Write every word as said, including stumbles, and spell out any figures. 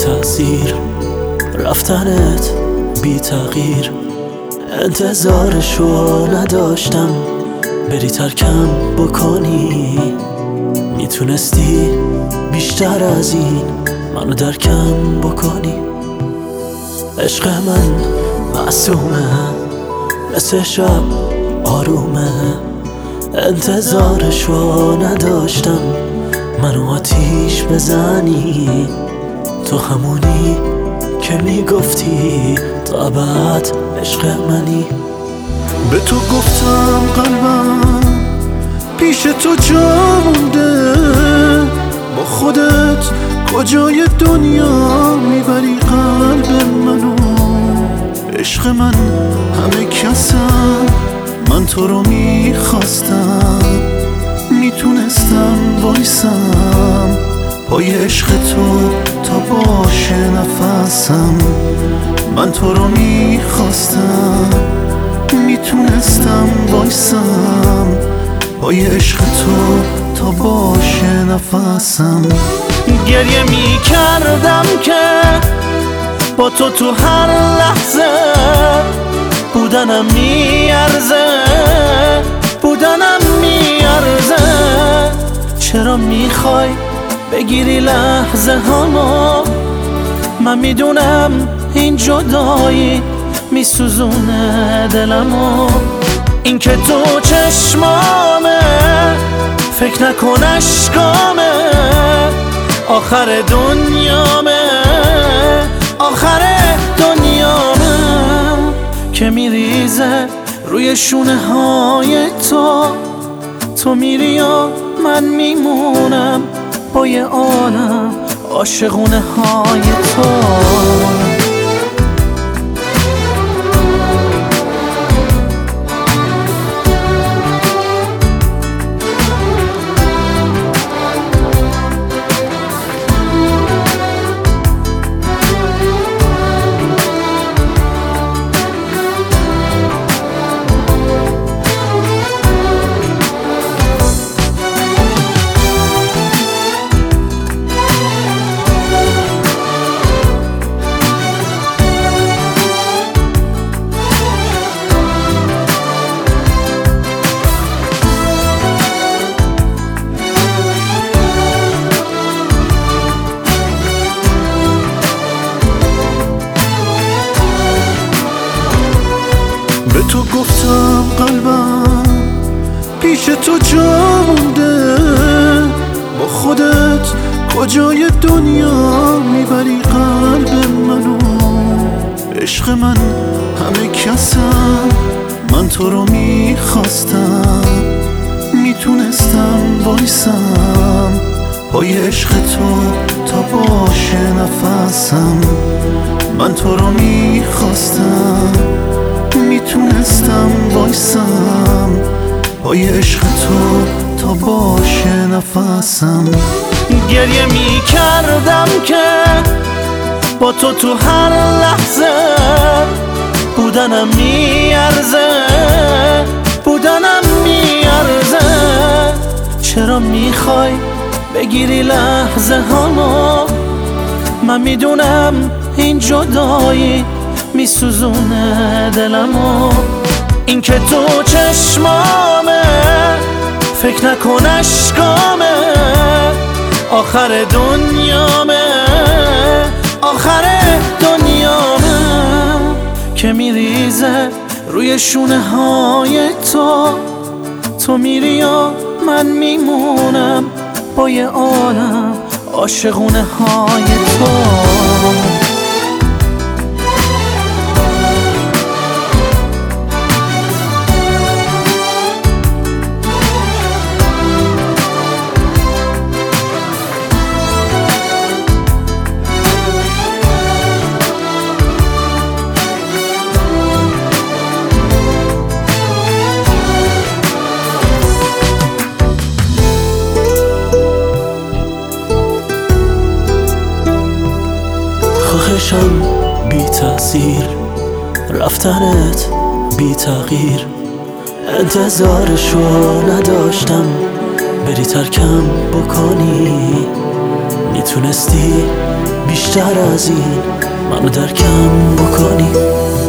تأثیر، رفتنت بی تغییر. انتظارشو نداشتم بری ترکم بکنی، میتونستی بیشتر از این منو درکم بکنی. عشق من معصومه مثل شب آرومه، انتظارشو نداشتم منو آتیش بزنی. تو همونی که میگفتی تا ابد عشق منی. به تو گفتم قلبم پیش تو جا مونده، با خودت کجای دنیا میبری قلب منو. عشق من همه کسم، من تو رو میخواستم، میتونستم وایسم پای عشق تو تا باشه نفسم. من تو رو میخواستم، میتونستم وایسم پای عشق تو تا باشه نفسم. گریه میکردم که با تو تو هر لحظه بودنم میارزه، بودنم میارزه. چرا میخوای بگیری لحظه هامو؟ من میدونم این جدایی میسوزونه دلمو. این که تو چشمامه فکر نکن اشکامه، آخر دنیامه، آخر دنیامه که میریزه روی شونه های تو. تو میری و من میمونم با یه عالم عاشقونه های تو. به تو گفتم قلبم پیش تو جا مونده، با خودت کجای دنیا میبری قلب منو. عشق من همه کسم، من تو رو میخواستم، میتونستم وایسم پای عشق تو تا باشه نفسم. من تو رو میخواستم، میتونستم وایسم پای عشق تو تا باشه نفسم. گریه میکردم که با تو تو هر لحظه بودنم میارزه، بودنم میارزه. چرا میخوای بگیری لحظه هامو؟ من میدونم این جدایی میسوزونه دلمو. این که تو چشمامه فکر نکن اشکامه، آخر دنیامه، آخر دنیامه که میریزه روی شونه های تو. تو میری و من میمونم با یه عالم عاشقونه های تو. خواهشم بی تأثیر، رفتنت بی تغییر. انتظارشو نداشتم بری ترکم بکنی، میتونستی بیشتر از این منو درکم بکنی.